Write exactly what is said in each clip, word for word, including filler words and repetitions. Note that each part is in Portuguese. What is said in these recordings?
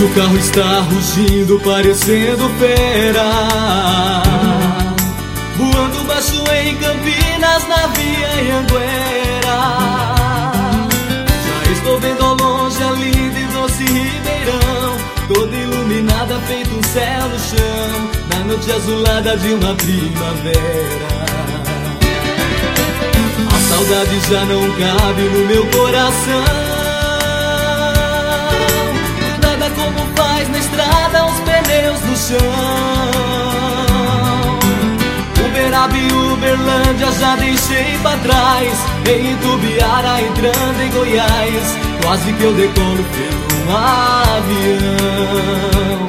o carro está rugindo, parecendo fera, voando baixo em Campinas, na via Anhanguera. Já estou vendo ao longe a linda e doce Ribeirão, toda iluminada, feito um céu no chão, na noite azulada de uma primavera. A saudade já não cabe no meu coração, nada como faz na estrada os pneus no chão. Uberaba e Uberlândia já deixei pra trás, em Itubiara entrando em Goiás, quase que eu decolo feito um avião.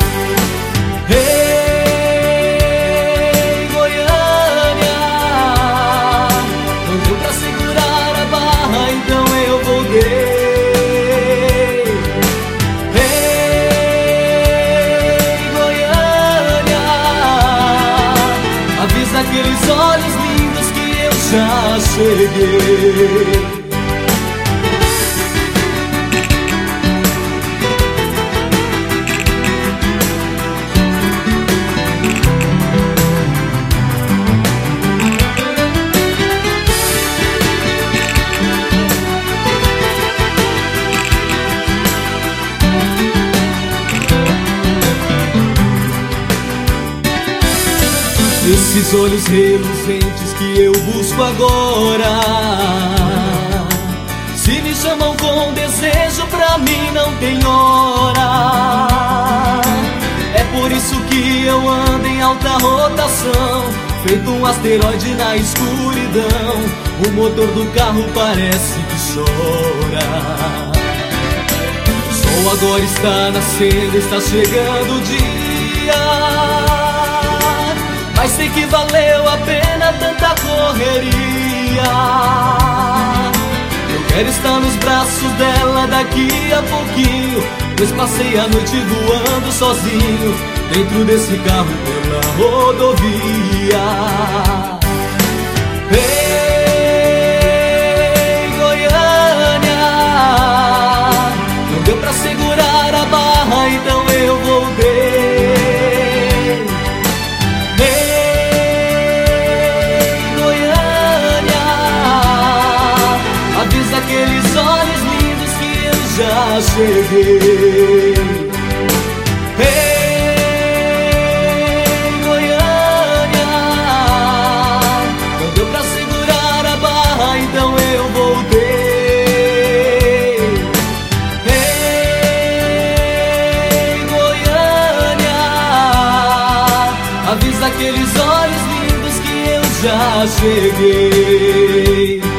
Ei, Goiânia, não deu pra segurar a barra, então eu voltei. Aqueles olhos lindos que eu já cheguei. Esses olhos reluzentes que eu busco agora, se me chamam com desejo, pra mim não tem hora. É por isso que eu ando em alta rotação, feito um asteroide na escuridão. O motor do carro parece que chora. O sol agora está nascendo, está chegando o dia, mas sei que valeu a pena tanta correria. Eu quero estar nos braços dela daqui a pouquinho, pois passei a noite voando sozinho, dentro desse carro pela rodovia. Ei, Goiânia, não deu pra segurar a barra, então eu voltei. Aqueles olhos lindos que eu já cheguei. Ei, Goiânia, não deu pra segurar a barra, então eu voltei. Ei, Goiânia, avisa aqueles olhos lindos que eu já cheguei.